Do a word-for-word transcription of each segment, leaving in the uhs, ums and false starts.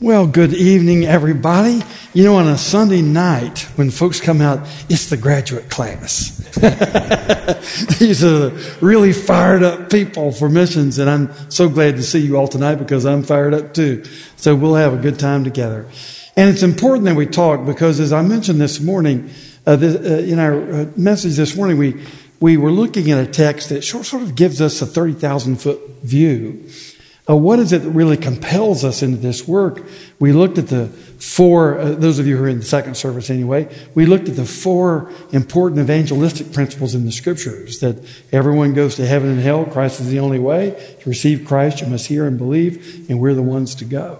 Well, good evening, everybody. You know, on a Sunday night, when folks come out, it's the graduate class. These are really fired up people for missions, and I'm so glad to see you all tonight because I'm fired up too. So we'll have a good time together. And it's important that we talk because, as I mentioned this morning, uh, this, uh, in our uh, message this morning, we, we were looking at a text that sort of gives us a thirty thousand foot view. Uh, what is it that really compels us into this work? We looked at the four, uh, those of you who are in the second service anyway, we looked at the four important evangelistic principles in the Scriptures, that everyone goes to heaven and hell, Christ is the only way. To receive Christ, you must hear and believe, and we're the ones to go.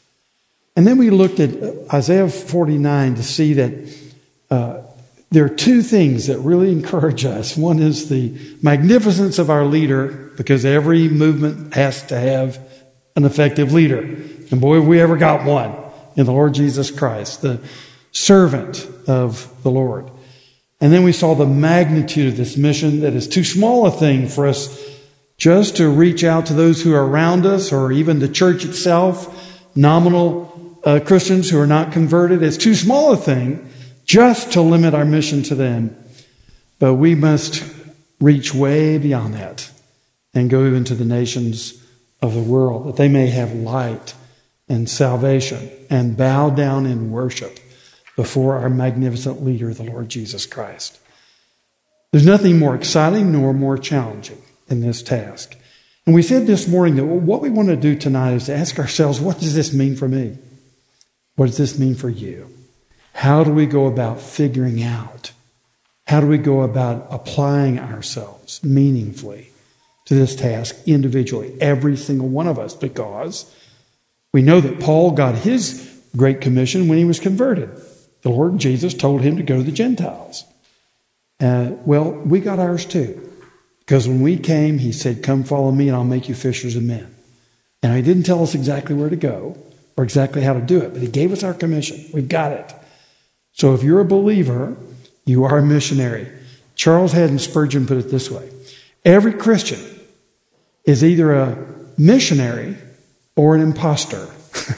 And then we looked at Isaiah forty-nine to see that uh, there are two things that really encourage us. One is the magnificence of our leader, because every movement has to have an effective leader. And boy, have we ever got one in the Lord Jesus Christ, the servant of the Lord. And then we saw the magnitude of this mission, that is too small a thing for us just to reach out to those who are around us, or even the church itself, nominal uh, Christians who are not converted. It's too small a thing just to limit our mission to them. But we must reach way beyond that and go into the nations of the world, that they may have light and salvation and bow down in worship before our magnificent leader, the Lord Jesus Christ. There's nothing more exciting nor more challenging in this task. And we said this morning that what we want to do tonight is to ask ourselves, what does this mean for me? What does this mean for you? How do we go about figuring out? How do we go about applying ourselves meaningfully to this task individually, every single one of us? Because we know that Paul got his Great Commission when he was converted. The Lord Jesus told him to go to the Gentiles. Uh, well, we got ours too. Because when we came, he said, come follow me and I'll make you fishers of men. And he didn't tell us exactly where to go or exactly how to do it, but he gave us our commission. We've got it. So if you're a believer, you are a missionary. Charles Haddon Spurgeon put it this way: every Christian is either a missionary or an imposter.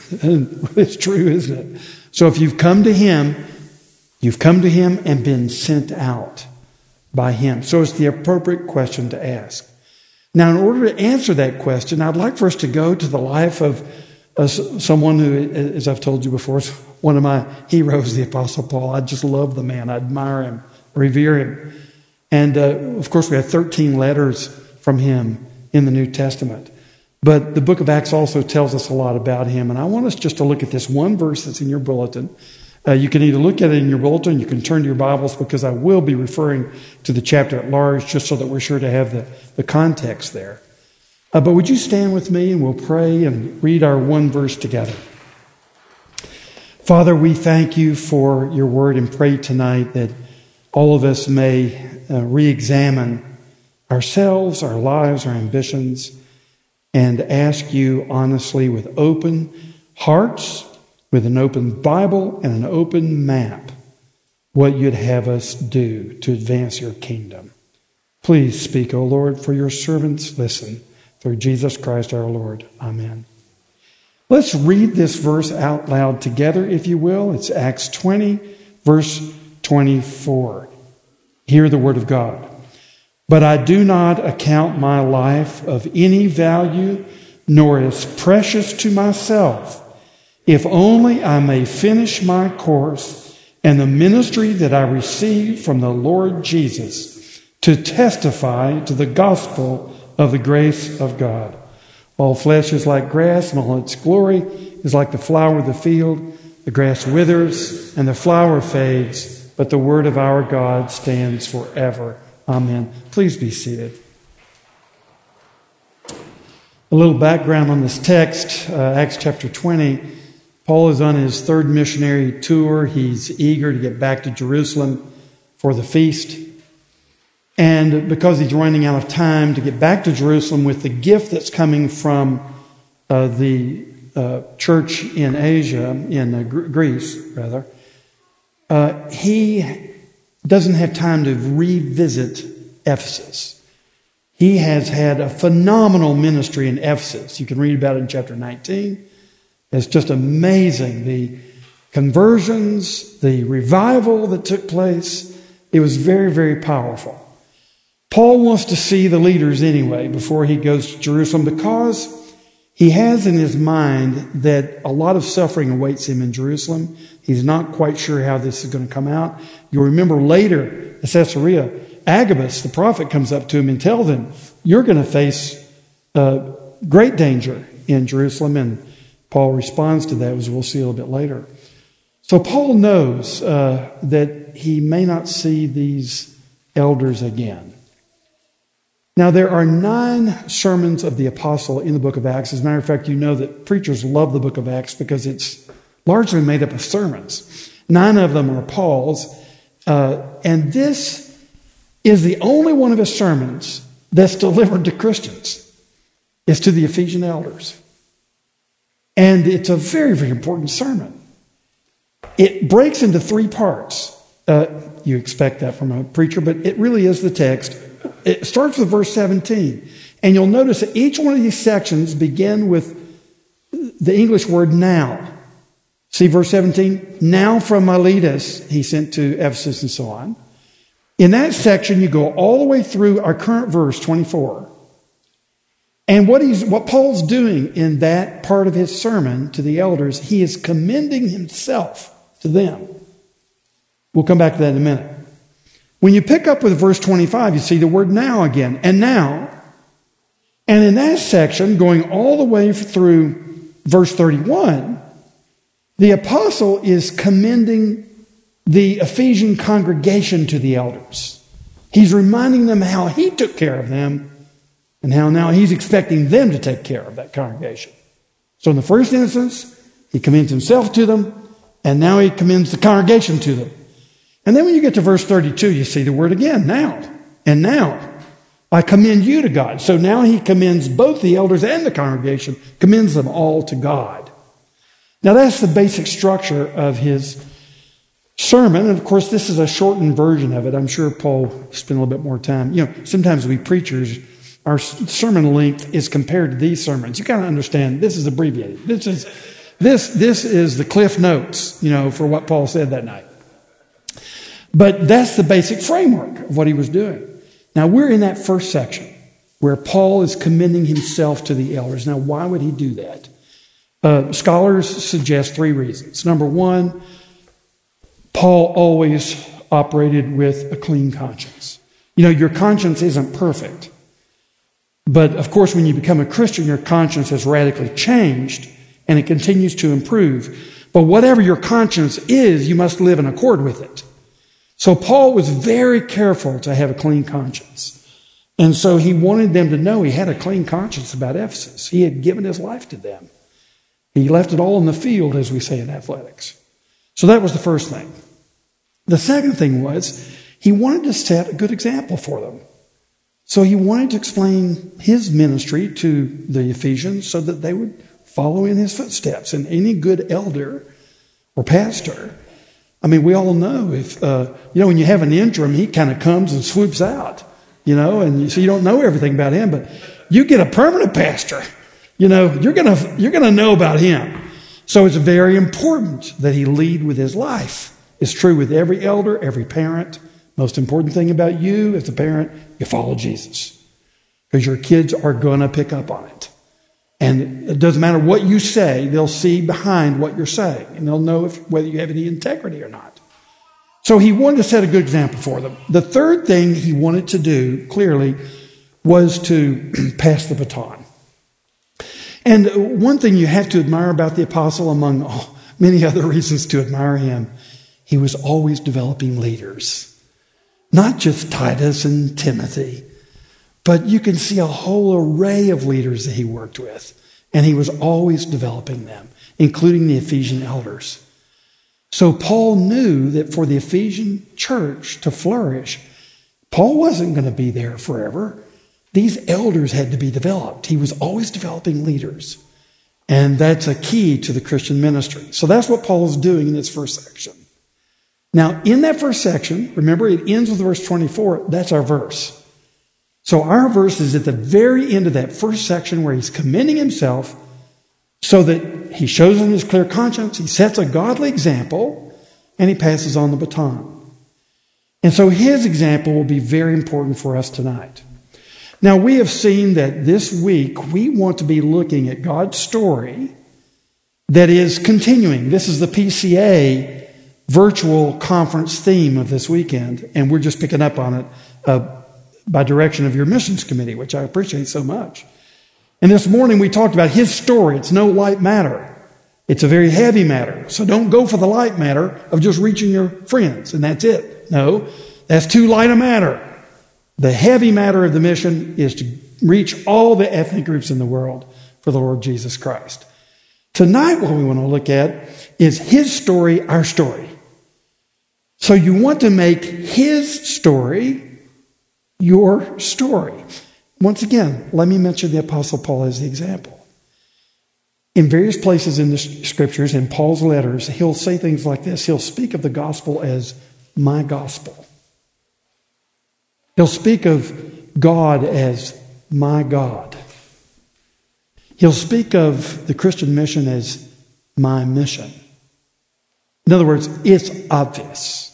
It's true, isn't it? So if you've come to him, you've come to him and been sent out by him. So it's the appropriate question to ask. Now, in order to answer that question, I'd like for us to go to the life of uh, someone who, as I've told you before, is one of my heroes, the Apostle Paul. I just love the man. I admire him, revere him. And, uh, of course, we have thirteen letters from him in the New Testament. But the book of Acts also tells us a lot about him. And I want us just to look at this one verse that's in your bulletin. Uh, you can either look at it in your bulletin, you can turn to your Bibles, because I will be referring to the chapter at large just so that we're sure to have the, the context there. Uh, but would you stand with me and we'll pray and read our one verse together. Father, we thank you for your word and pray tonight that all of us may uh, re-examine ourselves, our lives, our ambitions, and ask you honestly with open hearts, with an open Bible and an open map, what you'd have us do to advance your kingdom. Please speak, O Lord, for your servants listen. Through Jesus Christ our Lord. Amen. Let's read this verse out loud together, if you will. It's Acts twenty, verse twenty-four. Hear the word of God. But I do not account my life of any value, nor as precious to myself, if only I may finish my course and the ministry that I received from the Lord Jesus, to testify to the gospel of the grace of God. All flesh is like grass, and all its glory is like the flower of the field. The grass withers and the flower fades, but the word of our God stands forever. Amen. Please be seated. A little background on this text, uh, Acts chapter twenty. Paul is on his third missionary tour. He's eager to get back to Jerusalem for the feast. And because he's running out of time to get back to Jerusalem with the gift that's coming from uh, the uh, church in Asia, in uh, Greece, rather, uh, he doesn't have time to revisit Ephesus. He has had a phenomenal ministry in Ephesus. You can read about it in chapter nineteen. It's just amazing. The conversions, the revival that took place, it was very, very powerful. Paul wants to see the leaders anyway before he goes to Jerusalem, because he has in his mind that a lot of suffering awaits him in Jerusalem. He's not quite sure how this is going to come out. You'll remember later at Caesarea, Agabus, the prophet, comes up to him and tells him, you're going to face uh, great danger in Jerusalem. And Paul responds to that, as we'll see a little bit later. So Paul knows uh, that he may not see these elders again. Now, there are nine sermons of the apostle in the book of Acts. As a matter of fact, you know that preachers love the book of Acts because it's largely made up of sermons. Nine of them are Paul's. Uh, and this is the only one of his sermons that's delivered to Christians. It's to the Ephesian elders. And it's a very, very important sermon. It breaks into three parts. Uh, you expect that from a preacher, but it really is the text. It starts with verse seventeen. And you'll notice that each one of these sections begin with the English word now. See verse seventeen? Now from Miletus he sent to Ephesus and so on. In that section, you go all the way through our current verse, twenty-four. And what he's, what Paul's doing in that part of his sermon to the elders, he is commending himself to them. We'll come back to that in a minute. When you pick up with verse twenty-five, you see the word now again. And now. And in that section, going all the way through verse thirty-one, the apostle is commending the Ephesian congregation to the elders. He's reminding them how he took care of them and how now he's expecting them to take care of that congregation. So in the first instance, he commends himself to them, and now he commends the congregation to them. And then when you get to verse thirty-two, you see the word again, now. And now, I commend you to God. So now he commends both the elders and the congregation, commends them all to God. Now that's the basic structure of his sermon. And of course, this is a shortened version of it. I'm sure Paul spent a little bit more time. You know, sometimes we preachers, our sermon length is compared to these sermons. You got to understand, this is abbreviated. This is, this, this is the Cliff Notes, you know, for what Paul said that night. But that's the basic framework of what he was doing. Now, we're in that first section where Paul is commending himself to the elders. Now, why would he do that? Uh, scholars suggest three reasons. Number one, Paul always operated with a clean conscience. You know, your conscience isn't perfect. But, of course, when you become a Christian, your conscience has radically changed and it continues to improve. But whatever your conscience is, you must live in accord with it. So Paul was very careful to have a clean conscience. And so he wanted them to know he had a clean conscience about Ephesus. He had given his life to them. He left it all in the field, as we say in athletics. So that was the first thing. The second thing was he wanted to set a good example for them. So he wanted to explain his ministry to the Ephesians so that they would follow in his footsteps. And any good elder or pastor, I mean, we all know if, uh, you know, when you have an interim, he kind of comes and swoops out, you know, and you, so you don't know everything about him. But you get a permanent pastor, you know, you're going to, you're going to know about him. So it's very important that he lead with his life. It's true with every elder, every parent. Most important thing about you as a parent, you follow Jesus. Because your kids are going to pick up on it. And it doesn't matter what you say, they'll see behind what you're saying. And they'll know if, whether you have any integrity or not. So he wanted to set a good example for them. The third thing he wanted to do, clearly, was to pass the baton. And one thing you have to admire about the apostle, among all, many other reasons to admire him, he was always developing leaders. Not just Titus and Timothy, but you can see a whole array of leaders that he worked with. And he was always developing them, including the Ephesian elders. So Paul knew that for the Ephesian church to flourish, Paul wasn't going to be there forever. These elders had to be developed. He was always developing leaders. And that's a key to the Christian ministry. So that's what Paul is doing in this first section. Now, in that first section, remember, it ends with verse twenty-four. That's our verse. So our verse is at the very end of that first section where he's commending himself so that he shows them his clear conscience, he sets a godly example, and he passes on the baton. And so his example will be very important for us tonight. Now, we have seen that this week we want to be looking at God's story that is continuing. This is the P C A virtual conference theme of this weekend, and we're just picking up on it uh, by direction of your missions committee, which I appreciate so much. And this morning we talked about his story. It's no light matter. It's a very heavy matter. So don't go for the light matter of just reaching your friends, and that's it. No, that's too light a matter. The heavy matter of the mission is to reach all the ethnic groups in the world for the Lord Jesus Christ. Tonight, what we want to look at is his story, our story. So you want to make his story your story. Once again, let me mention the Apostle Paul as the example. In various places in the scriptures, in Paul's letters, he'll say things like this. He'll speak of the gospel as my gospel. He'll speak of God as my God. He'll speak of the Christian mission as my mission. In other words, it's obvious.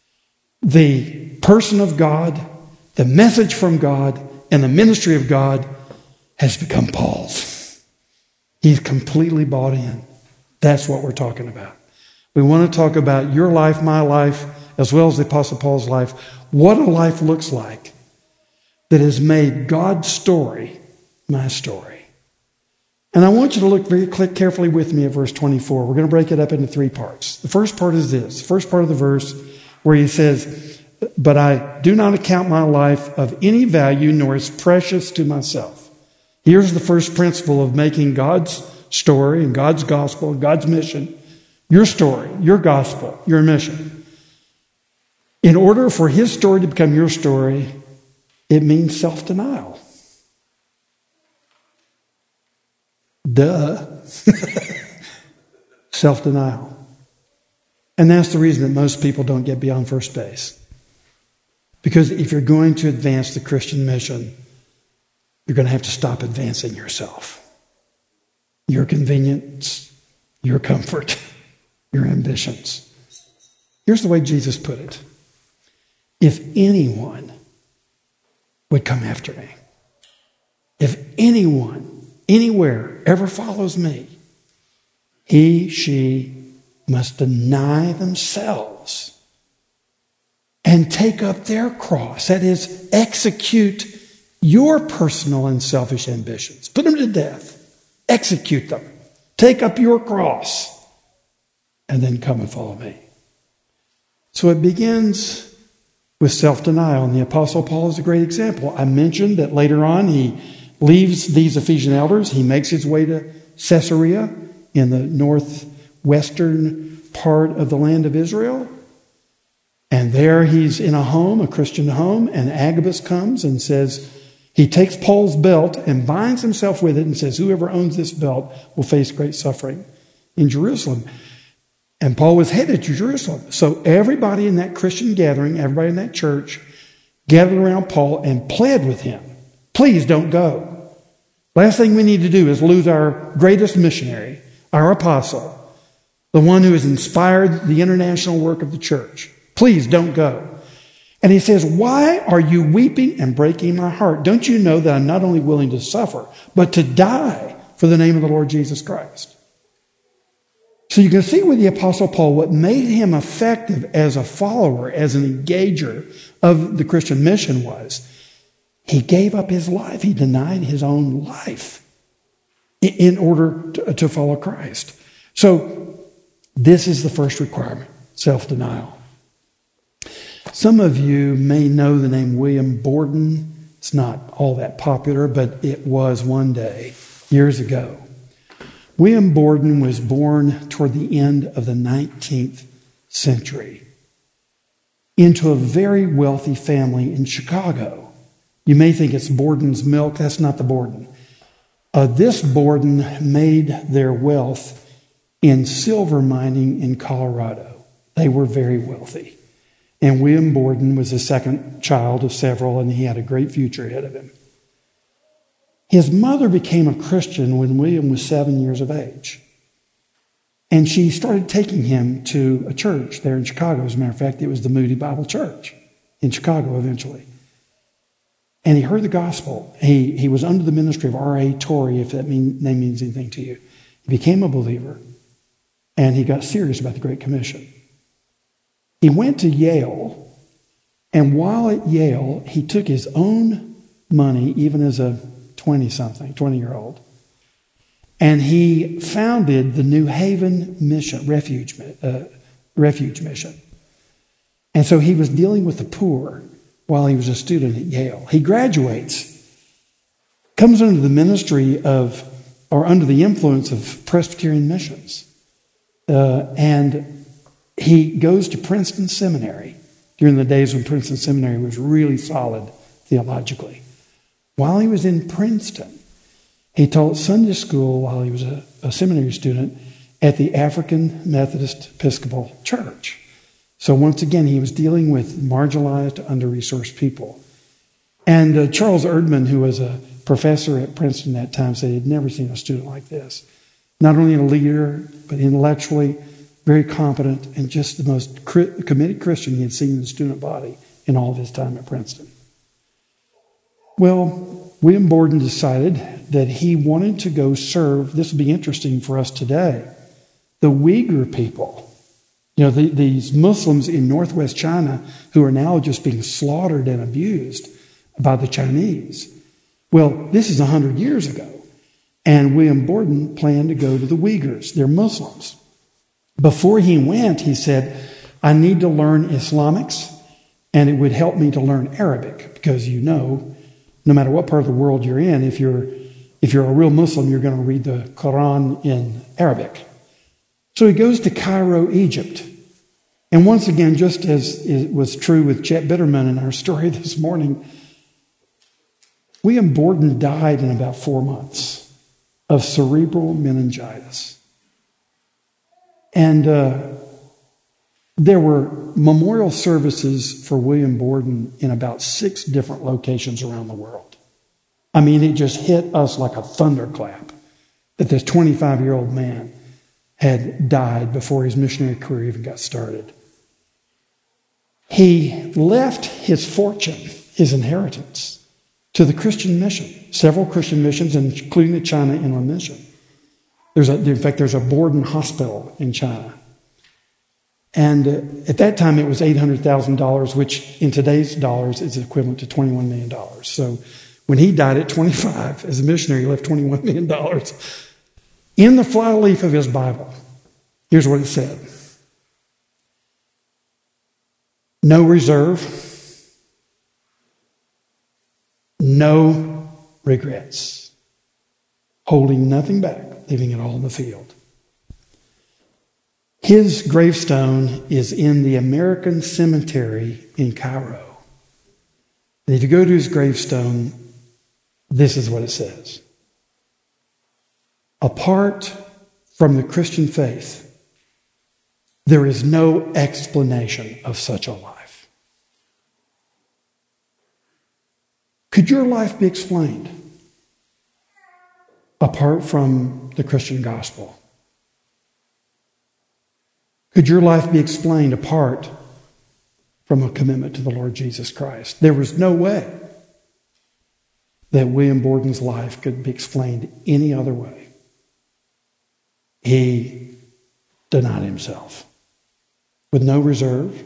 The person of God, the message from God, and the ministry of God has become Paul's. He's completely bought in. That's what we're talking about. We want to talk about your life, my life, as well as the Apostle Paul's life. What a life looks like that has made God's story my story. And I want you to look very carefully with me at verse twenty-four. We're going to break it up into three parts. The first part is this. The first part of the verse where he says, "But I do not account my life of any value, nor is precious to myself." Here's the first principle of making God's story and God's gospel, God's mission, your story, your gospel, your mission. In order for his story to become your story, it means self-denial. Duh. Self-denial. And that's the reason that most people don't get beyond first base. Because if you're going to advance the Christian mission, you're going to have to stop advancing yourself. Your convenience, your comfort, your ambitions. Here's the way Jesus put it. If anyone would come after me, if anyone, anywhere, ever follows me, he, she must deny themselves and take up their cross. That is, execute your personal and selfish ambitions. Put them to death. Execute them. Take up your cross. And then come and follow me. So it begins with self-denial. And the Apostle Paul is a great example. I mentioned that later on he leaves these Ephesian elders. He makes his way to Caesarea in the northwestern part of the land of Israel. And there he's in a home, a Christian home, and Agabus comes and says, he takes Paul's belt and binds himself with it and says, whoever owns this belt will face great suffering in Jerusalem. And Paul was headed to Jerusalem. So everybody in that Christian gathering, everybody in that church, gathered around Paul and pled with him. Please don't go. Last thing we need to do is lose our greatest missionary, our apostle, the one who has inspired the international work of the church. Please don't go. And he says, why are you weeping and breaking my heart? Don't you know that I'm not only willing to suffer, but to die for the name of the Lord Jesus Christ? So you can see with the Apostle Paul what made him effective as a follower, as an engager of the Christian mission was he gave up his life. He denied his own life in order to, to follow Christ. So this is the first requirement, self-denial. Some of you may know the name William Borden. It's not all that popular, but it was one day, years ago. William Borden was born toward the end of the nineteenth century into a very wealthy family in Chicago. You may think it's Borden's milk. That's not the Borden. Uh, this Borden made their wealth in silver mining in Colorado. They were very wealthy. And William Borden was the second child of several, and he had a great future ahead of him. His mother became a Christian when William was seven years of age. And she started taking him to a church there in Chicago. As a matter of fact, it was the Moody Bible Church in Chicago eventually. And he heard the gospel. He, he was under the ministry of R A Torrey, if that mean, name means anything to you. He became a believer, and he got serious about the Great Commission. He went to Yale, and while at Yale, he took his own money, even as a twenty-something, twenty-year-old, and he founded the New Haven Mission, Refuge, uh, Refuge Mission. And so he was dealing with the poor while he was a student at Yale. He graduates, comes under the ministry of, or under the influence of Presbyterian missions. Uh, and he goes to Princeton Seminary during the days when Princeton Seminary was really solid theologically. While he was in Princeton, he taught Sunday school while he was a, a seminary student at the African Methodist Episcopal Church. So once again, he was dealing with marginalized, under-resourced people. And uh, Charles Erdman, who was a professor at Princeton at that time, said he'd never seen a student like this. Not only a leader, but intellectually very competent and just the most cri- committed Christian he had seen in the student body in all of his time at Princeton. Well, William Borden decided that he wanted to go serve, this will be interesting for us today, the Uyghur people. You know, the, these Muslims in northwest China who are now just being slaughtered and abused by the Chinese. Well, this is one hundred years ago. And William Borden planned to go to the Uyghurs. They're Muslims. Before he went, he said, I need to learn Islamics, and it would help me to learn Arabic, because you know, no matter what part of the world you're in, if you're if you're a real Muslim, you're going to read the Quran in Arabic. So he goes to Cairo, Egypt. And once again, just as it was true with Chet Bitterman in our story this morning, William Borden died in about four months of cerebral meningitis. And uh, there were memorial services for William Borden in about six different locations around the world. I mean, it just hit us like a thunderclap that this twenty-five-year-old man had died before his missionary career even got started. He left his fortune, his inheritance, to the Christian mission, several Christian missions, including the China Inland Mission. There's a, in fact, there's a Borden Hospital in China. And uh, at that time, it was eight hundred thousand dollars, which in today's dollars is equivalent to twenty-one million dollars. So when he died at twenty-five, as a missionary, he left twenty-one million dollars. In the flyleaf of his Bible, here's what it said. No reserve, no regrets, holding nothing back, leaving it all in the field. His gravestone is in the American Cemetery in Cairo. And if you go to his gravestone, this is what it says. Apart from the Christian faith, there is no explanation of such a life. Could your life be explained apart from the Christian gospel? Could your life be explained apart from a commitment to the Lord Jesus Christ? There was no way that William Borden's life could be explained any other way. He denied himself with no reserve,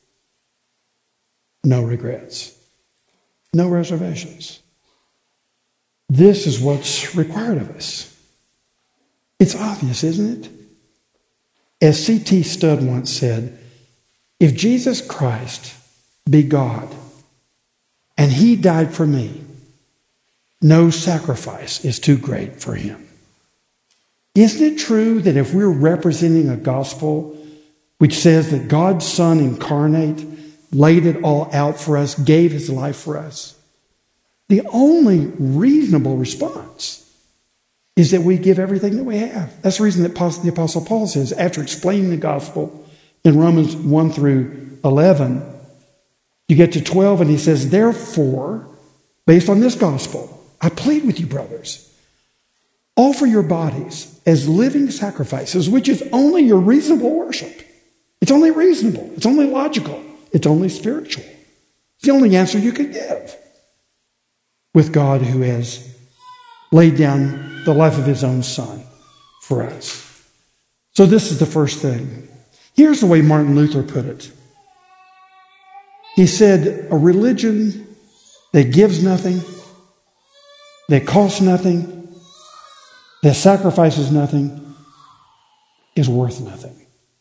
no regrets, no reservations. This is what's required of us. It's obvious, isn't it? As C T Studd once said, if Jesus Christ be God and he died for me, no sacrifice is too great for him. Isn't it true that if we're representing a gospel which says that God's Son incarnate laid it all out for us, gave his life for us, the only reasonable response is that we give everything that we have. That's the reason that the Apostle Paul says, after explaining the gospel in Romans one through eleven, you get to twelve and he says, therefore, based on this gospel, I plead with you, brothers, Offer your bodies as living sacrifices, which is only your reasonable worship. It's only reasonable. It's only logical. It's only spiritual. It's the only answer you could give with God who has laid down the life of his own Son for us. So this is the first thing. Here's the way Martin Luther put it. He said, a religion that gives nothing, that costs nothing, that sacrifices nothing, is worth nothing.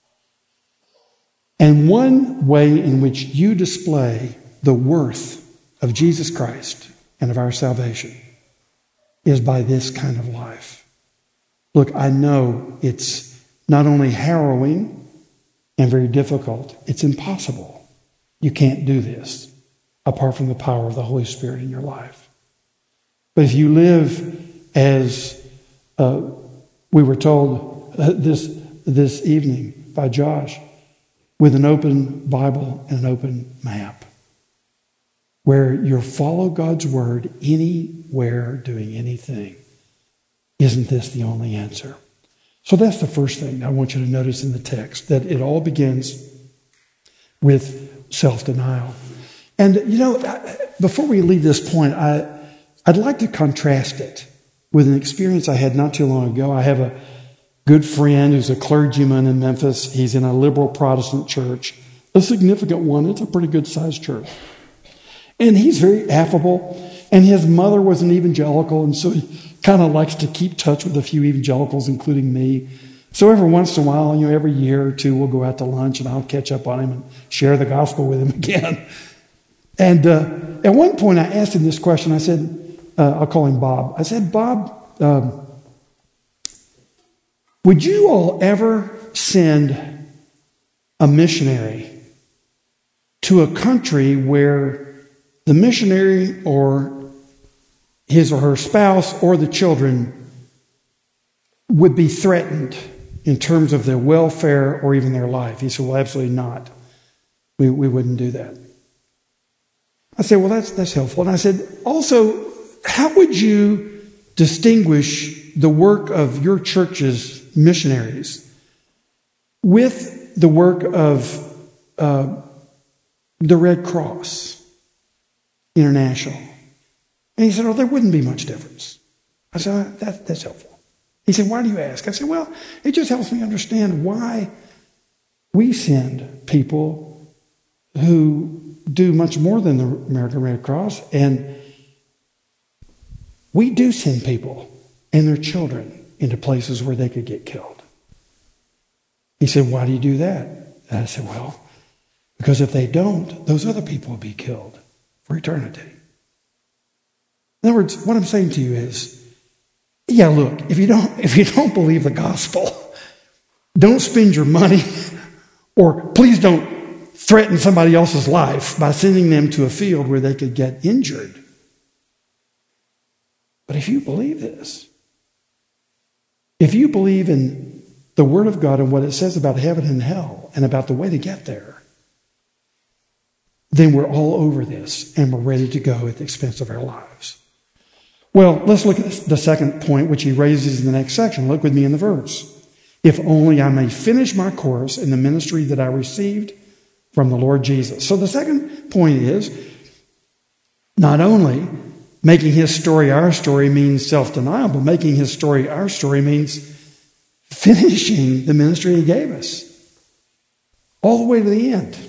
And one way in which you display the worth of Jesus Christ and of our salvation is by this kind of life. Look, I know it's not only harrowing and very difficult, it's impossible. You can't do this apart from the power of the Holy Spirit in your life. But if you live as uh, we were told uh, this, this evening by Josh, with an open Bible and an open map, where you follow God's word anywhere, doing anything, isn't this the only answer? So that's the first thing I want you to notice in the text, that it all begins with self-denial. And, you know, before we leave this point, I, I'd like to contrast it with an experience I had not too long ago. I have a good friend who's a clergyman in Memphis. He's in a liberal Protestant church, a significant one. It's a pretty good-sized church. And he's very affable. And his mother was an evangelical, and so he kind of likes to keep touch with a few evangelicals, including me. So every once in a while, you know, every year or two, we'll go out to lunch, and I'll catch up on him and share the gospel with him again. And uh, at one point, I asked him this question. I said, uh, I'll call him Bob. I said, Bob, um, would you all ever send a missionary to a country where the missionary or his or her spouse or the children would be threatened in terms of their welfare or even their life? He said, well, absolutely not. We, we wouldn't do that. I said, well, that's, that's helpful. And I said, also, how would you distinguish the work of your church's missionaries with the work of uh, the Red Cross International? And he said, oh, there wouldn't be much difference. I said, oh, that, that's helpful. He said, why do you ask? I said, well, it just helps me understand why we send people who do much more than the American Red Cross, and we do send people and their children into places where they could get killed. He said, why do you do that? And I said, well, because if they don't, those other people will be killed for eternity. In other words, what I'm saying to you is, yeah, look, if you don't, if you don't believe the gospel, don't spend your money, or please don't threaten somebody else's life by sending them to a field where they could get injured. But if you believe this, if you believe in the Word of God and what it says about heaven and hell and about the way to get there, then we're all over this and we're ready to go at the expense of our lives. Well, let's look at the second point, which he raises in the next section. Look with me in the verse. If only I may finish my course in the ministry that I received from the Lord Jesus. So the second point is, not only making his story our story means self-denial, but making his story our story means finishing the ministry he gave us all the way to the end.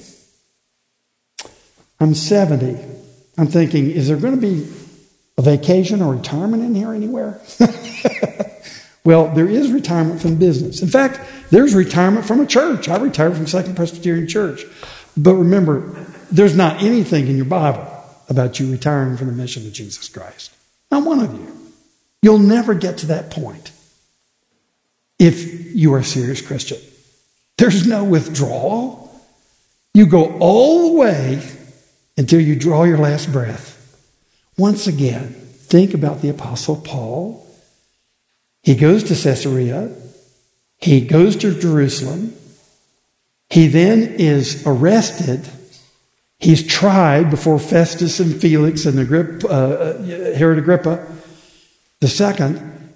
I'm seventy. I'm thinking, is there going to be a vacation or retirement in here anywhere? Well, there is retirement from business. In fact, there's retirement from a church. I retired from Second Presbyterian Church. But remember, there's not anything in your Bible about you retiring from the mission of Jesus Christ. Not one of you. You'll never get to that point if you are a serious Christian. There's no withdrawal. You go all the way until you draw your last breath. Once again, think about the Apostle Paul. He goes to Caesarea. He goes to Jerusalem. He then is arrested. He's tried before Festus and Felix and Agrippa, uh, Herod Agrippa the second.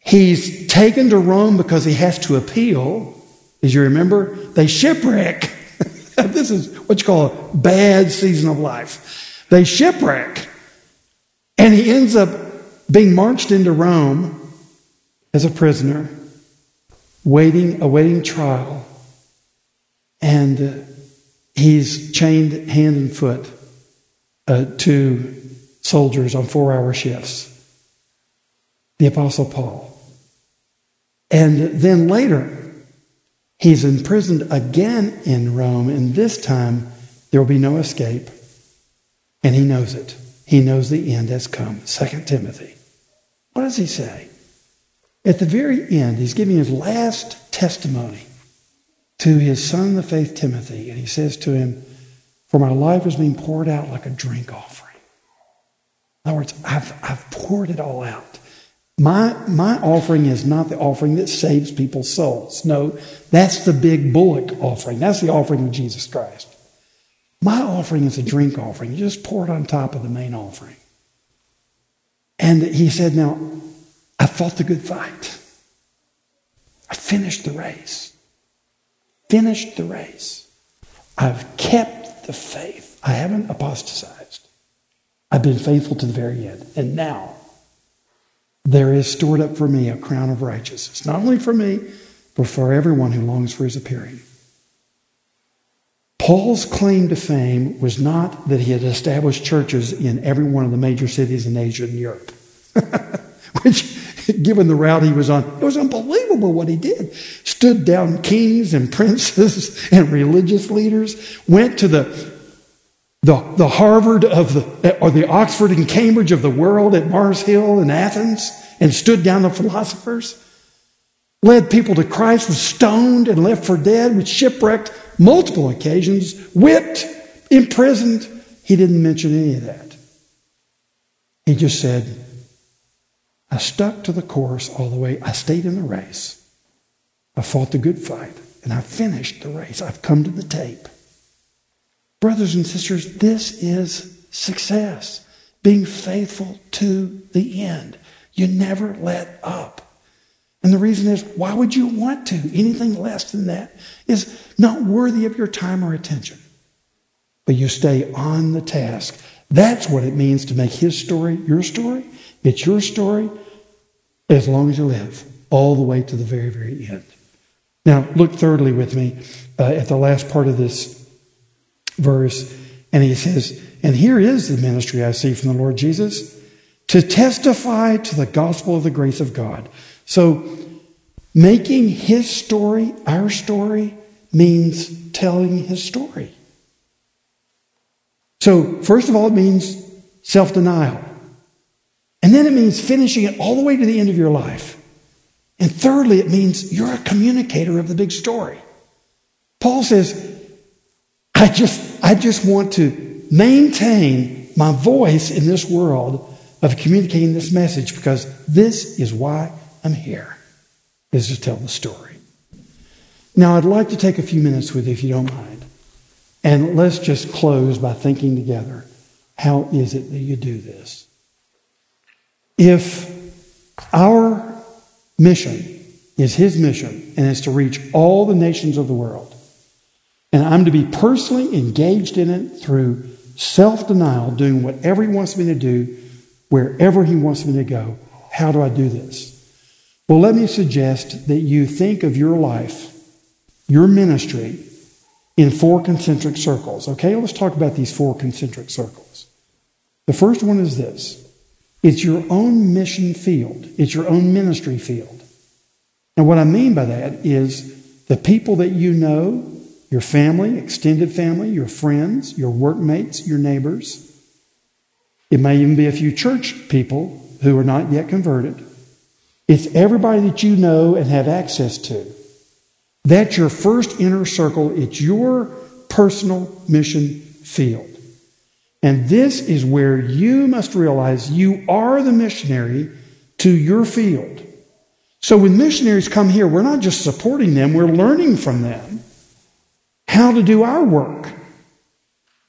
He's taken to Rome because he has to appeal. As you remember, they shipwreck. This is what you call a bad season of life. They shipwreck. And he ends up being marched into Rome as a prisoner, waiting, awaiting trial. And uh, he's chained hand and foot uh, to soldiers on four-hour shifts. The Apostle Paul. And then later, he's imprisoned again in Rome, and this time there will be no escape. And he knows it. He knows the end has come. Second Timothy. What does he say? At the very end, he's giving his last testimony to his son in the faith, Timothy. And he says to him, "For my life is being poured out like a drink offering." In other words, I've, I've poured it all out. My, my offering is not the offering that saves people's souls. No, that's the big bullock offering. That's the offering of Jesus Christ. My offering is a drink offering. You just pour it on top of the main offering. And he said, now, I fought the good fight. I finished the race. Finished the race. I've kept the faith. I haven't apostatized. I've been faithful to the very end. And now, there is stored up for me a crown of righteousness. Not only for me, but for everyone who longs for his appearing. Paul's claim to fame was not that he had established churches in every one of the major cities in Asia and Europe. Which, given the route he was on, it was unbelievable what he did. Stood down kings and princes and religious leaders. Went to the The, the Harvard of the, or the Oxford and Cambridge of the world at Mars Hill in Athens and stood down the philosophers. Led people to Christ, was stoned and left for dead, was shipwrecked multiple occasions, whipped, imprisoned. He didn't mention any of that. He just said, I stuck to the course all the way. I stayed in the race. I fought the good fight and I finished the race. I've come to the tape. Brothers and sisters, this is success. Being faithful to the end. You never let up. And the reason is, why would you want to? Anything less than that is not worthy of your time or attention. But you stay on the task. That's what it means to make his story your story. It's your story as long as you live, all the way to the very, very end. Now, look thirdly with me uh, at the last part of this verse, and he says, and here is the ministry I see from the Lord Jesus, to testify to the gospel of the grace of God. So, making his story our story means telling his story. So, first of all, it means self-denial. And then it means finishing it all the way to the end of your life. And thirdly, it means you're a communicator of the big story. Paul says, I just, I just want to maintain my voice in this world of communicating this message because this is why I'm here, is to tell the story. Now, I'd like to take a few minutes with you, if you don't mind. And let's just close by thinking together, how is it that you do this? If our mission is his mission and is to reach all the nations of the world, and I'm to be personally engaged in it through self-denial, doing whatever he wants me to do, wherever he wants me to go. How do I do this? Well, let me suggest that you think of your life, your ministry, in four concentric circles. Okay, let's talk about these four concentric circles. The first one is this. It's your own mission field. It's your own ministry field. And what I mean by that is the people that you know, your family, extended family, your friends, your workmates, your neighbors. It may even be a few church people who are not yet converted. It's everybody that you know and have access to. That's your first inner circle. It's your personal mission field. And this is where you must realize you are the missionary to your field. So when missionaries come here, we're not just supporting them, we're learning from them how to do our work.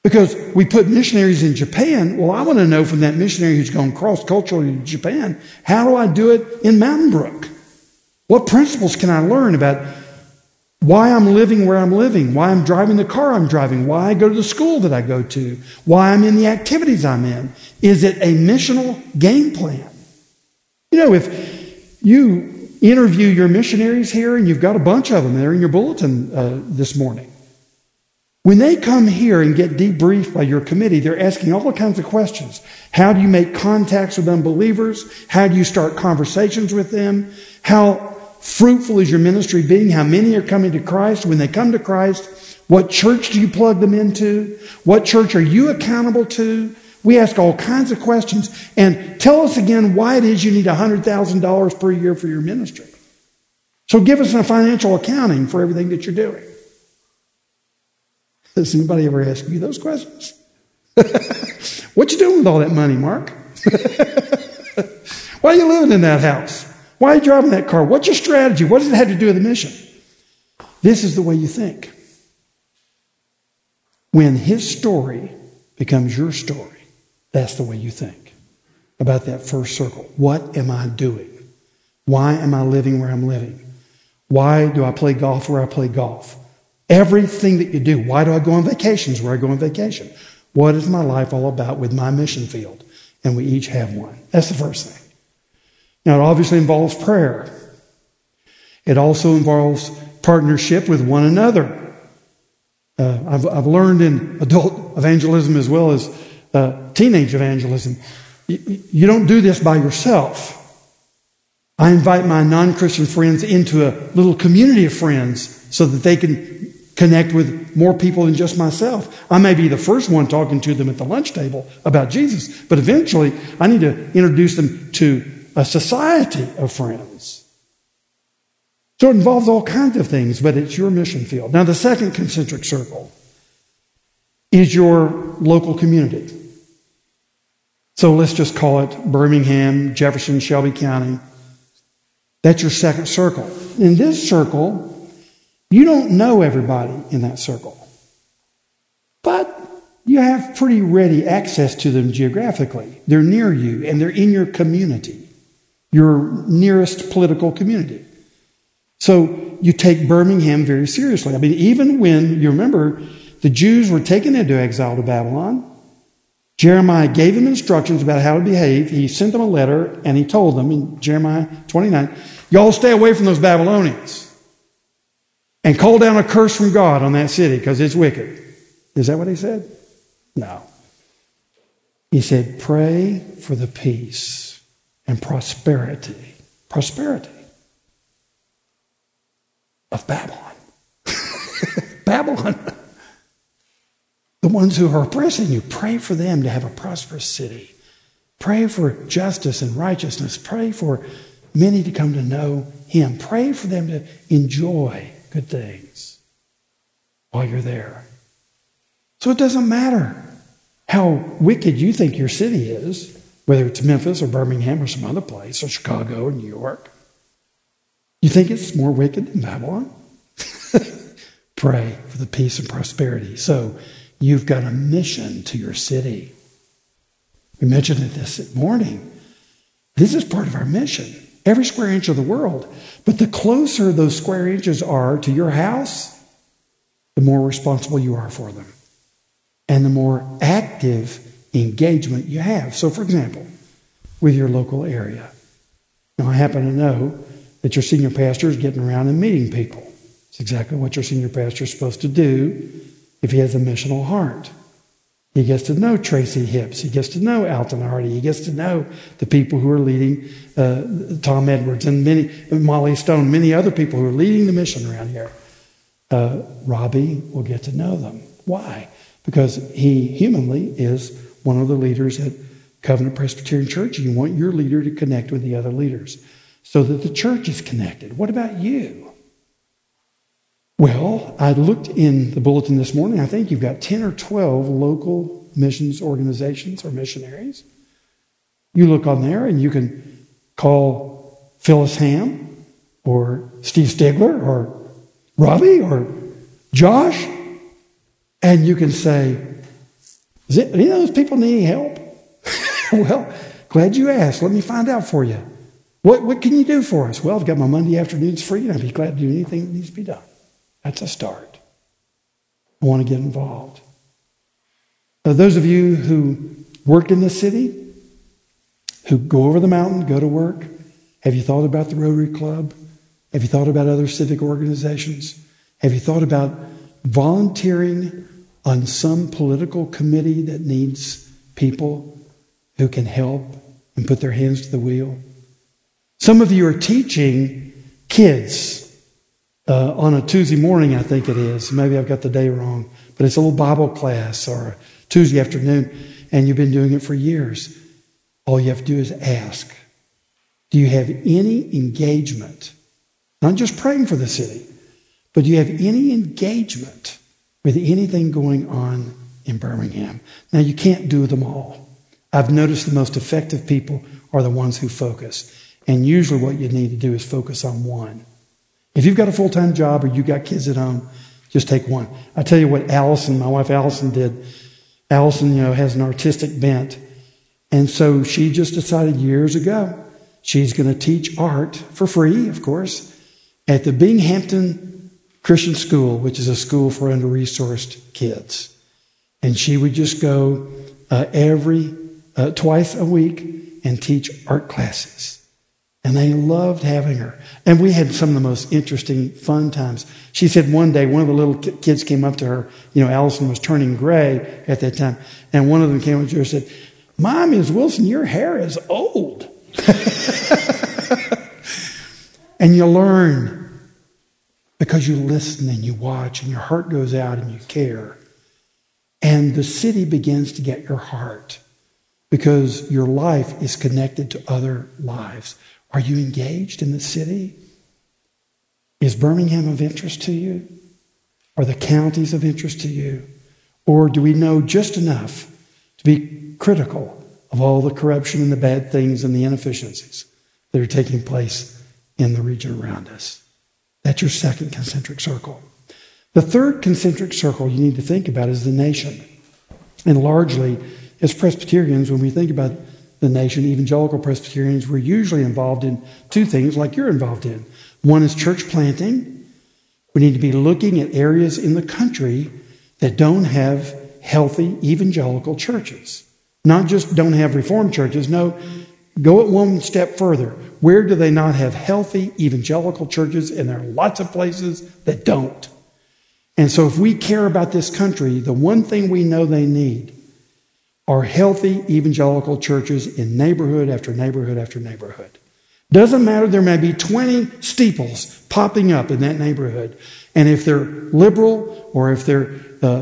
Because we put missionaries in Japan. Well, I want to know from that missionary who's gone cross-culturally to Japan, how do I do it in Mountain Brook? What principles can I learn about why I'm living where I'm living, why I'm driving the car I'm driving, why I go to the school that I go to, why I'm in the activities I'm in? Is it a missional game plan? You know, if you interview your missionaries here, and you've got a bunch of them, they're in your bulletin uh, this morning. When they come here and get debriefed by your committee, they're asking all kinds of questions. How do you make contacts with unbelievers? How do you start conversations with them? How fruitful is your ministry being? How many are coming to Christ? When they come to Christ, what church do you plug them into? What church are you accountable to? We ask all kinds of questions. And tell us again why it is you need one hundred thousand dollars per year for your ministry. So give us a financial accounting for everything that you're doing. Has anybody ever asked you those questions? What you doing with all that money, Mark? Why are you living in that house? Why are you driving that car? What's your strategy? What does it have to do with the mission? This is the way you think. When his story becomes your story, that's the way you think about that first circle. What am I doing? Why am I living where I'm living? Why do I play golf where I play golf? Everything that you do. Why do I go on vacations where I go on vacation? What is my life all about with my mission field? And we each have one. That's the first thing. Now, it obviously involves prayer. It also involves partnership with one another. Uh, I've, I've learned in adult evangelism as well as uh, teenage evangelism, you, you don't do this by yourself. I invite my non-Christian friends into a little community of friends so that they can connect with more people than just myself. I may be the first one talking to them at the lunch table about Jesus, but eventually I need to introduce them to a society of friends. So it involves all kinds of things, but it's your mission field. Now, the second concentric circle is your local community. So let's just call it Birmingham, Jefferson, Shelby County. That's your second circle. In this circle, you don't know everybody in that circle, but you have pretty ready access to them geographically. They're near you, and they're in your community, your nearest political community. So you take Birmingham very seriously. I mean, even when, you remember, the Jews were taken into exile to Babylon, Jeremiah gave them instructions about how to behave. He sent them a letter, and he told them in Jeremiah twenty-nine, y'all stay away from those Babylonians. And call down a curse from God on that city because it's wicked. Is that what he said? No. He said, pray for the peace and prosperity. Prosperity of Babylon. Babylon. The ones who are oppressing you. Pray for them to have a prosperous city. Pray for justice and righteousness. Pray for many to come to know him. Pray for them to enjoy good things while you're there. So it doesn't matter how wicked you think your city is, whether it's Memphis or Birmingham or some other place, or Chicago or New York. You think it's more wicked than Babylon? Pray for the peace and prosperity. So you've got a mission to your city. We mentioned it this morning. This is part of our mission. Every square inch of the world. But the closer those square inches are to your house, the more responsible you are for them. And the more active engagement you have. So, for example, with your local area. Now, I happen to know that your senior pastor is getting around and meeting people. It's exactly what your senior pastor is supposed to do if he has a missional heart. He gets to know Tracy Hips. He gets to know Alton Hardy. He gets to know the people who are leading uh, Tom Edwards and many Molly Stone, many other people who are leading the mission around here. Uh, Robbie will get to know them. Why? Because he humanly is one of the leaders at Covenant Presbyterian Church. You want your leader to connect with the other leaders so that the church is connected. What about you? Well, I looked in the bulletin this morning. I think you've got ten or twelve local missions organizations or missionaries. You look on there and you can call Phyllis Ham or Steve Stigler or Robbie or Josh, and you can say, Does it, any of those people need any help? Well, glad you asked. Let me find out for you. What, what can you do for us? Well, I've got my Monday afternoons free, and I'd be glad to do anything that needs to be done. That's a start. I want to get involved. Uh, those of you who work in the city, who go over the mountain, go to work, have you thought about the Rotary Club? Have you thought about other civic organizations? Have you thought about volunteering on some political committee that needs people who can help and put their hands to the wheel? Some of you are teaching kids uh, on a Tuesday morning, I think it is. Maybe I've got the day wrong, but it's a little Bible class or a Tuesday afternoon, and you've been doing it for years. All you have to do is ask, do you have any engagement? Not just praying for the city, but do you have any engagement with anything going on in Birmingham? Now, you can't do them all. I've noticed the most effective people are the ones who focus. And usually what you need to do is focus on one. If you've got a full-time job or you've got kids at home, just take one. I tell you what Allison, my wife Allison did. Allison, you know, has an artistic bent. And so she just decided years ago she's going to teach art for free, of course, at the Binghamton Christian School, which is a school for under-resourced kids. And she would just go uh, every, uh, twice a week and teach art classes. And they loved having her. And we had some of the most interesting, fun times. She said one day, one of the little kids came up to her. You know, Allison was turning gray at that time. And one of them came up to her and said, "Mom, Miz Wilson, your hair is old." And you learn because you listen and you watch and your heart goes out and you care. And the city begins to get your heart because your life is connected to other lives. Are you engaged in the city? Is Birmingham of interest to you? Are the counties of interest to you? Or do we know just enough to be critical of all the corruption and the bad things and the inefficiencies that are taking place in the region around us? That's your second concentric circle. The third concentric circle you need to think about is the nation. And largely, as Presbyterians, when we think about the nation, evangelical Presbyterians, we're usually involved in two things like you're involved in. One is church planting. We need to be looking at areas in the country that don't have healthy evangelical churches. Not just don't have Reformed churches. No, go it one step further. Where do they not have healthy evangelical churches? And there are lots of places that don't. And so if we care about this country, the one thing we know they need are healthy evangelical churches in neighborhood after neighborhood after neighborhood. Doesn't matter, there may be twenty steeples popping up in that neighborhood. And if they're liberal or if they're uh,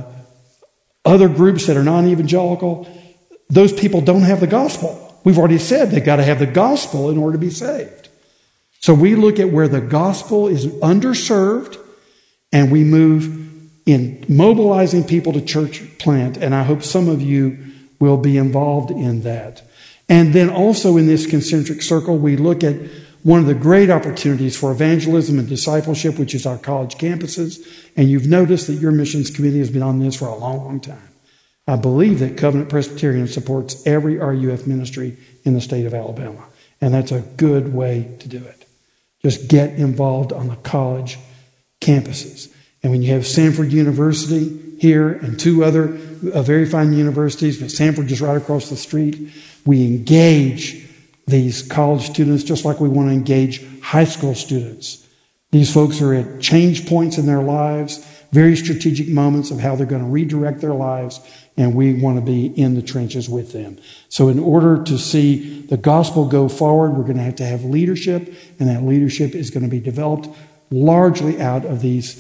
other groups that are non-evangelical, those people don't have the gospel. We've already said they've got to have the gospel in order to be saved. So we look at where the gospel is underserved and we move in mobilizing people to church plant. And I hope some of you will be involved in that. And then also in this concentric circle, we look at one of the great opportunities for evangelism and discipleship, which is our college campuses. And you've noticed that your missions committee has been on this for a long, long time. I believe that Covenant Presbyterian supports every R U F ministry in the state of Alabama. And that's a good way to do it. Just get involved on the college campuses. And when you have Samford University here and two other uh, very fine universities, but Samford just right across the street, we engage these college students just like we want to engage high school students. These folks are at change points in their lives, very strategic moments of how they're going to redirect their lives, and we want to be in the trenches with them. So in order to see the gospel go forward, we're going to have to have leadership, and that leadership is going to be developed largely out of these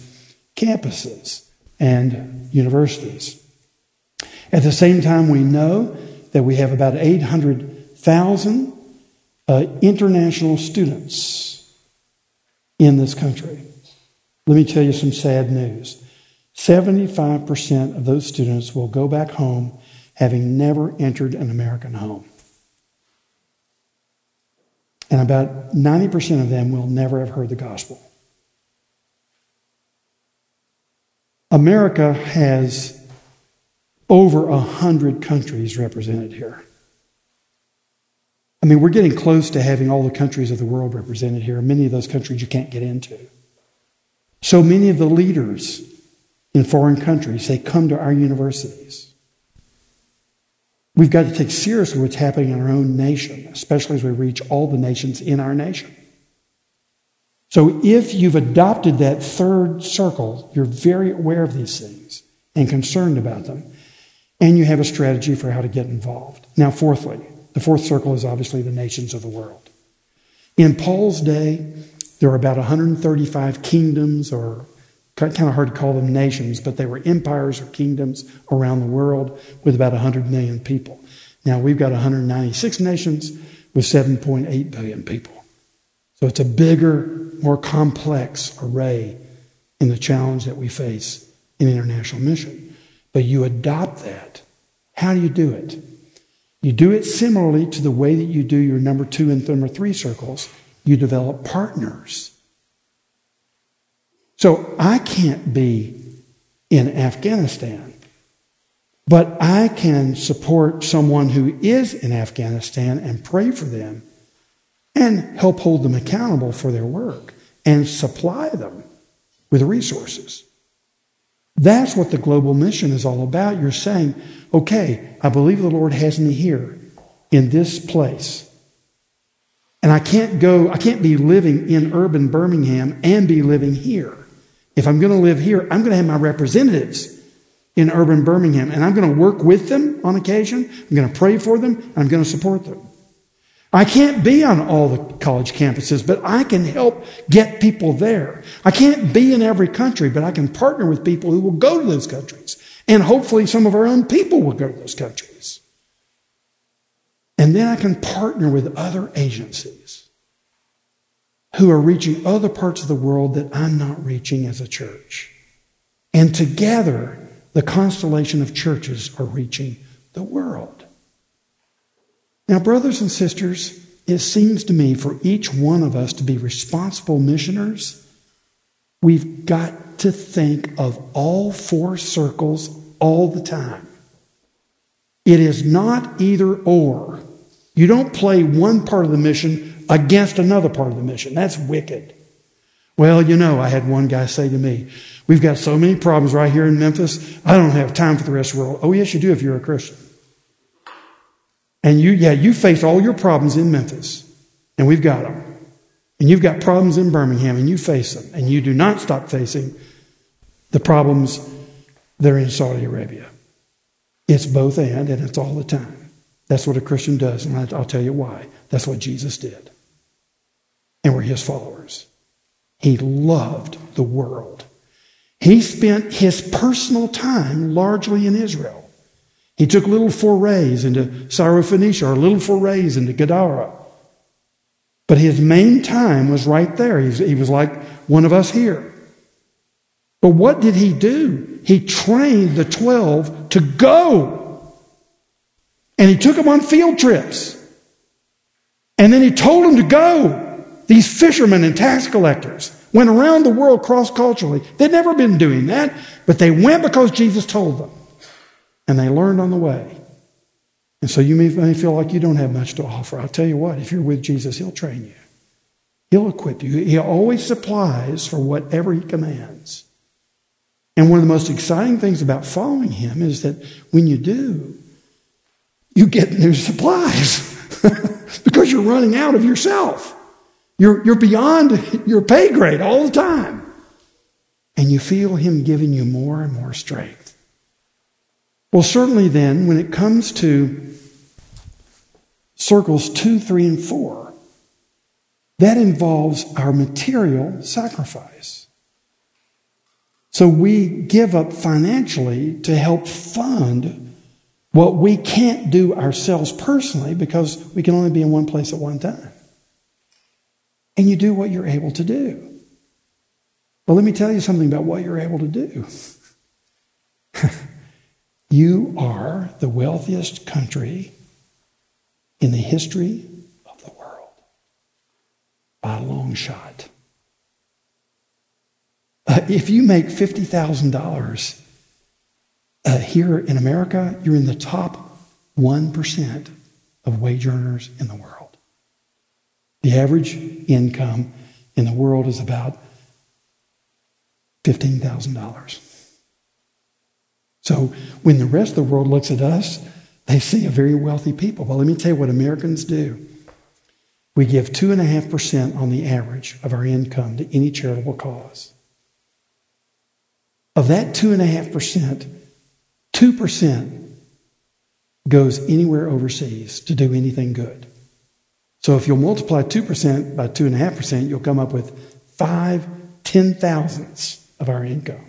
campuses and universities. At the same time, we know that we have about eight hundred thousand uh, international students in this country. Let me tell you some sad news. seventy-five percent of those students will go back home having never entered an American home. And about ninety percent of them will never have heard the gospel. America has over a hundred countries represented here. I mean, we're getting close to having all the countries of the world represented here. Many of those countries you can't get into. So many of the leaders in foreign countries, they come to our universities. We've got to take seriously what's happening in our own nation, especially as we reach all the nations in our nation. So if you've adopted that third circle, you're very aware of these things and concerned about them, and you have a strategy for how to get involved. Now, fourthly, the fourth circle is obviously the nations of the world. In Paul's day, there were about one hundred thirty-five kingdoms, or kind of hard to call them nations, but they were empires or kingdoms around the world with about one hundred million people. Now we've got one hundred ninety-six nations with seven point eight billion people. So it's a bigger, more complex array in the challenge that we face in international mission. But you adopt that. How do you do it? You do it similarly to the way that you do your number two and number three circles. You develop partners. So I can't be in Afghanistan, but I can support someone who is in Afghanistan and pray for them and help hold them accountable for their work and supply them with resources. That's what the global mission is all about. You're saying, okay, I believe the Lord has me here in this place. And I can't go, I can't be living in urban Birmingham and be living here. If I'm going to live here, I'm going to have my representatives in urban Birmingham, and I'm going to work with them on occasion. I'm going to pray for them, and I'm going to support them. I can't be on all the college campuses, but I can help get people there. I can't be in every country, but I can partner with people who will go to those countries. And hopefully some of our own people will go to those countries. And then I can partner with other agencies who are reaching other parts of the world that I'm not reaching as a church. And together, the constellation of churches are reaching the world. Now, brothers and sisters, it seems to me for each one of us to be responsible missioners, we've got to think of all four circles all the time. It is not either or. You don't play one part of the mission against another part of the mission. That's wicked. Well, you know, I had one guy say to me, we've got so many problems right here in Memphis, I don't have time for the rest of the world. Oh, yes, you do if you're a Christian. And you, yeah, you face all your problems in Memphis, and we've got them. And you've got problems in Birmingham, and you face them. And you do not stop facing the problems that are in Saudi Arabia. It's both and, and it's all the time. That's what a Christian does, and I'll tell you why. That's what Jesus did. And we're his followers. He loved the world. He spent his personal time largely in Israel. He took little forays into Syrophoenicia or little forays into Gadara. But his main time was right there. He was like one of us here. But what did he do? He trained the twelve to go. And he took them on field trips. And then he told them to go. These fishermen and tax collectors went around the world cross-culturally. They'd never been doing that, but they went because Jesus told them. And they learned on the way. And so you may, may feel like you don't have much to offer. I'll tell you what, if you're with Jesus, he'll train you. He'll equip you. He always supplies for whatever he commands. And one of the most exciting things about following him is that when you do, you get new supplies. Because you're running out of yourself. You're, you're beyond your pay grade all the time. And you feel him giving you more and more strength. Well, certainly then, when it comes to circles two, three, and four, that involves our material sacrifice. So we give up financially to help fund what we can't do ourselves personally because we can only be in one place at one time. And you do what you're able to do. Well, let me tell you something about what you're able to do. You are the wealthiest country in the history of the world. By a long shot. Uh, if you make fifty thousand dollars Uh, here in America, you're in the top one percent of wage earners in the world. The average income in the world is about fifteen thousand dollars. So when the rest of the world looks at us, they see a very wealthy people. Well, let me tell you what Americans do. We give two point five percent on the average of our income to any charitable cause. Of that two point five percent, two percent goes anywhere overseas to do anything good. So if you'll multiply two percent by two point five percent, you'll come up with five ten thousandths of our income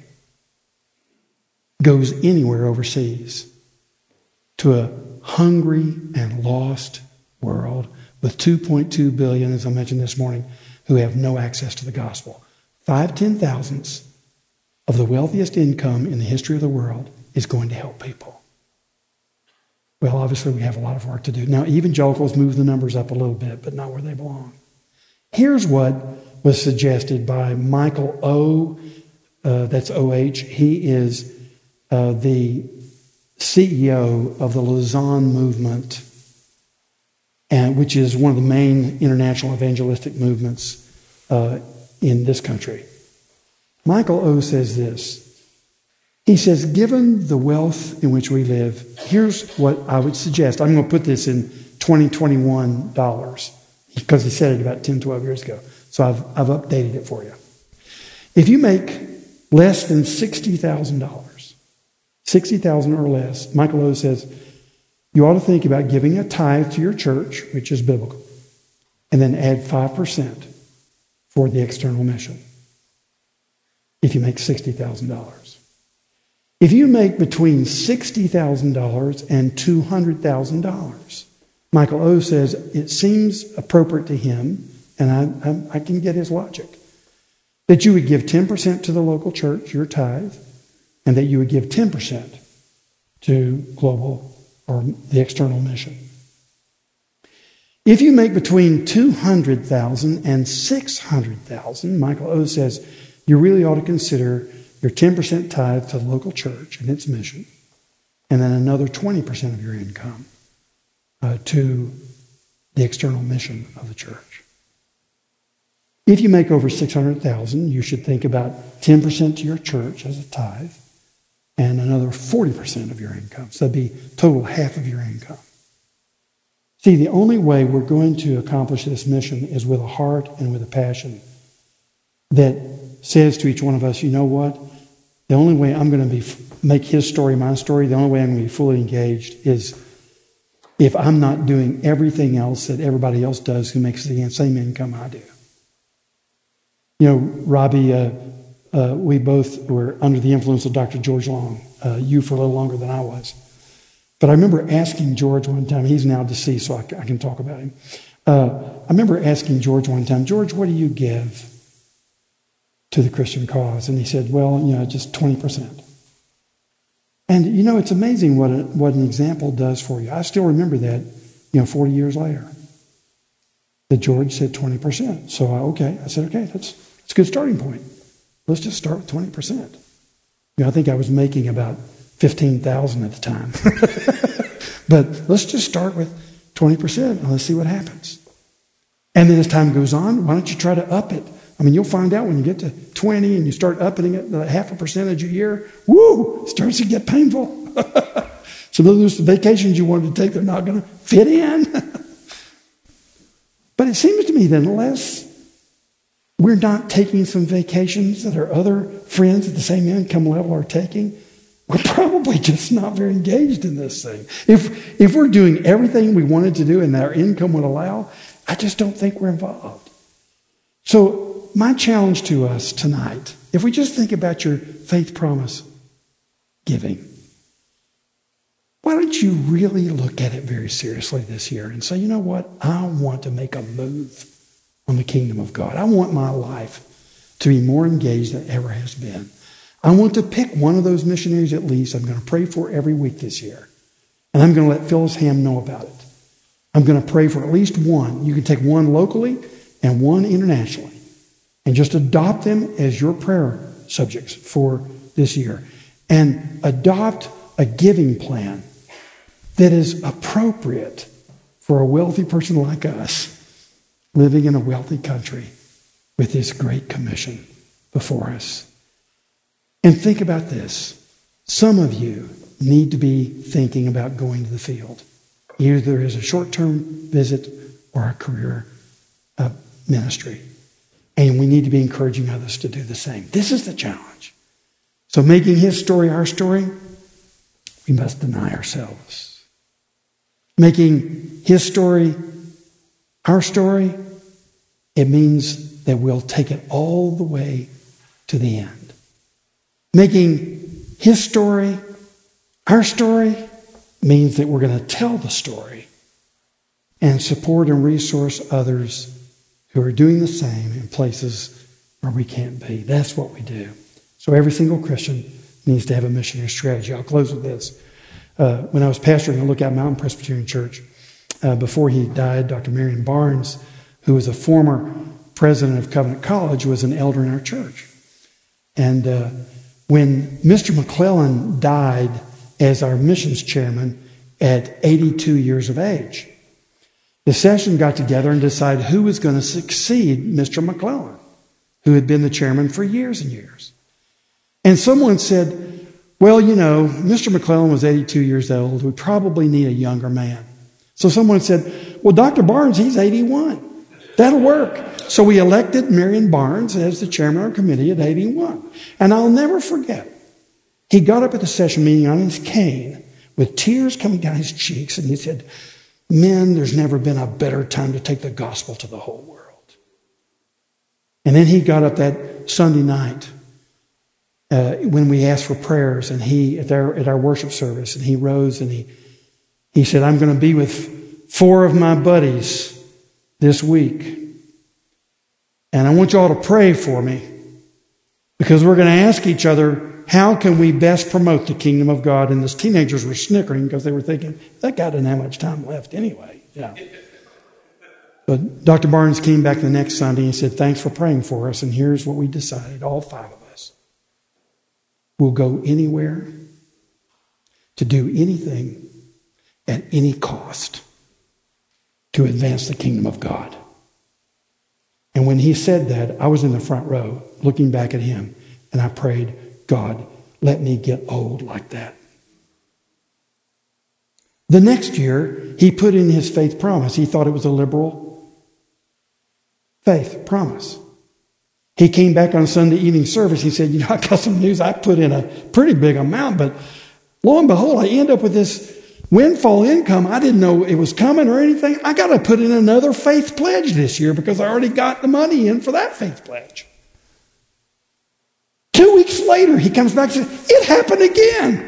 goes anywhere overseas to a hungry and lost world with two point two billion, as I mentioned this morning, who have no access to the gospel. Five ten thousandths of the wealthiest income in the history of the world is going to help people. Well, obviously we have a lot of work to do. Now, evangelicals move the numbers up a little bit, but not where they belong. Here's what was suggested by Michael O. Uh, that's O H. He is uh, the C E O of the Lausanne movement, and which is one of the main international evangelistic movements uh, in this country. Michael O. says this. He says, given the wealth in which we live, here's what I would suggest. I'm going to put this in twenty twenty-one dollars because he said it about ten, twelve years ago. So I've, I've updated it for you. If you make less than sixty thousand dollars, sixty thousand dollars or less, Michael O. says, you ought to think about giving a tithe to your church, which is biblical, and then add five percent for the external mission if you make sixty thousand dollars. If you make between sixty thousand dollars and two hundred thousand dollars, Michael O. says it seems appropriate to him, and I, I, I can get his logic, that you would give ten percent to the local church, your tithe, and that you would give ten percent to global or the external mission. If you make between two hundred thousand dollars and six hundred thousand dollars, Michael O. says you really ought to consider your ten percent tithe to the local church and its mission, and then another twenty percent of your income uh, to the external mission of the church. If you make over six hundred thousand dollars, you should think about ten percent to your church as a tithe and another forty percent of your income. So that'd be total half of your income. See, the only way we're going to accomplish this mission is with a heart and with a passion that says to each one of us, you know what? The only way I'm going to be make his story my story, the only way I'm going to be fully engaged is if I'm not doing everything else that everybody else does who makes the same income I do. You know, Robbie, uh, uh, we both were under the influence of Doctor George Long, uh, you for a little longer than I was. But I remember asking George one time, he's now deceased, so I, I can talk about him. Uh, I remember asking George one time, George, what do you give to the Christian cause? And he said, well, you know, just twenty percent. And, you know, it's amazing what, a, what an example does for you. I still remember that, you know, forty years later, that George said twenty percent. So, I, okay, I said, okay, that's, that's a good starting point. Let's just start with twenty percent. You know, I think I was making about fifteen thousand dollars at the time. But let's just start with twenty percent and let's see what happens. And then as time goes on, why don't you try to up it? I mean, you'll find out when you get to twenty and you start upping it to half a percentage a year, woo, it starts to get painful. Some of those vacations you wanted to take, they're not going to fit in. But it seems to me that unless we're not taking some vacations that our other friends at the same income level are taking, we're probably just not very engaged in this thing. If, if we're doing everything we wanted to do and our income would allow, I just don't think we're involved. So, my challenge to us tonight, if we just think about your faith promise giving, why don't you really look at it very seriously this year and say, you know what? I want to make a move on the kingdom of God. I want my life to be more engaged than it ever has been. I want to pick one of those missionaries at least I'm going to pray for every week this year. And I'm going to let Phyllis Ham know about it. I'm going to pray for at least one. You can take one locally and one internationally. And just adopt them as your prayer subjects for this year. And adopt a giving plan that is appropriate for a wealthy person like us living in a wealthy country with this great commission before us. And think about this. Some of you need to be thinking about going to the field, either as a short-term visit or a career uh, ministry. And we need to be encouraging others to do the same. This is the challenge. So making his story our story, we must deny ourselves. Making his story our story, it means that we'll take it all the way to the end. Making his story our story means that we're going to tell the story and support and resource others who are doing the same in places where we can't be. That's what we do. So every single Christian needs to have a missionary strategy. I'll close with this. Uh, when I was pastoring at Lookout Mountain Presbyterian Church, uh, before he died, Doctor Marion Barnes, who was a former president of Covenant College, was an elder in our church. And uh, when Mister McClellan died as our missions chairman at eighty-two years of age, the session got together and decided who was going to succeed Mister McClellan, who had been the chairman for years and years. And someone said, well, you know, Mister McClellan was eighty-two years old. We probably need a younger man. So someone said, well, Doctor Barnes, he's eighty-one. That'll work. So we elected Marion Barnes as the chairman of our committee at eighty-one. And I'll never forget, he got up at the session meeting on his cane with tears coming down his cheeks, and he said, men, there's never been a better time to take the gospel to the whole world. And then he got up that Sunday night uh, when we asked for prayers, and he at our, at our worship service, and he rose and he he said, I'm going to be with four of my buddies this week, and I want you all to pray for me, because we're going to ask each other, how can we best promote the kingdom of God? And these teenagers were snickering because they were thinking, that guy doesn't have much time left anyway. Yeah. But Doctor Barnes came back the next Sunday and said, thanks for praying for us. And here's what we decided, all five of us. We'll go anywhere to do anything at any cost to advance the kingdom of God. And when he said that, I was in the front row looking back at him, and I prayed, God, let me get old like that. The next year, he put in his faith promise. He thought it was a liberal faith promise. He came back on Sunday evening service. He said, you know, I got some news. I put in a pretty big amount, but lo and behold, I end up with this windfall income. I didn't know it was coming or anything. I got to put in another faith pledge this year because I already got the money in for that faith pledge. Two weeks later, he comes back and says, it happened again.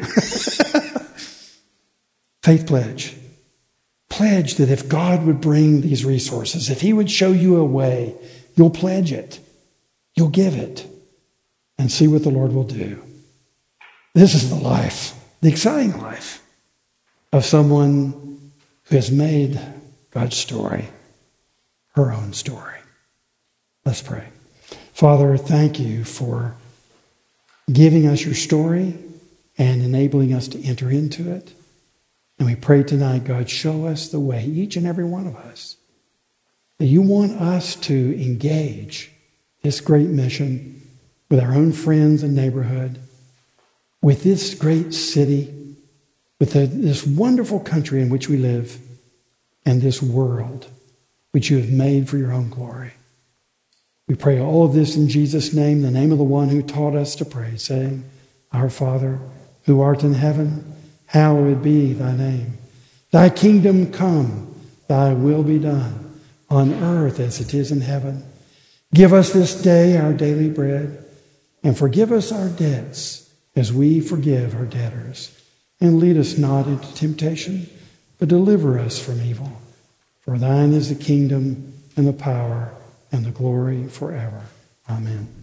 Faith pledge. Pledge that if God would bring these resources, if he would show you a way, you'll pledge it. You'll give it. And see what the Lord will do. This is the life, the exciting life of someone who has made God's story her own story. Let's pray. Father, thank you for giving us your story and enabling us to enter into it. And we pray tonight, God, show us the way, each and every one of us, that you want us to engage this great mission with our own friends and neighborhood, with this great city, with the, this wonderful country in which we live, and this world which you have made for your own glory. We pray all of this in Jesus' name, the name of the one who taught us to pray, saying, Our Father, who art in heaven, hallowed be thy name. Thy kingdom come, thy will be done, on earth as it is in heaven. Give us this day our daily bread, and forgive us our debts as we forgive our debtors. And lead us not into temptation, but deliver us from evil. For thine is the kingdom and the power and the glory forever. Amen.